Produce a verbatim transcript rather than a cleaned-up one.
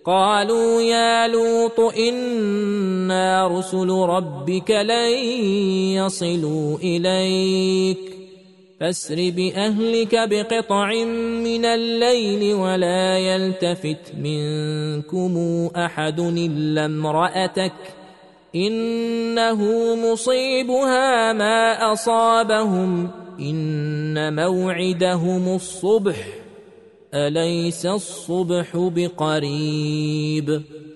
قالوا يا لوط إنا رسل ربك لن يصلوا إليك فاسر بأهلك بقطع من الليل ولا يلتفت منكم أحد إلا امرأتك إنه مصيبها ما أصابهم إن موعدهم الصبح أليس الصبح بقريب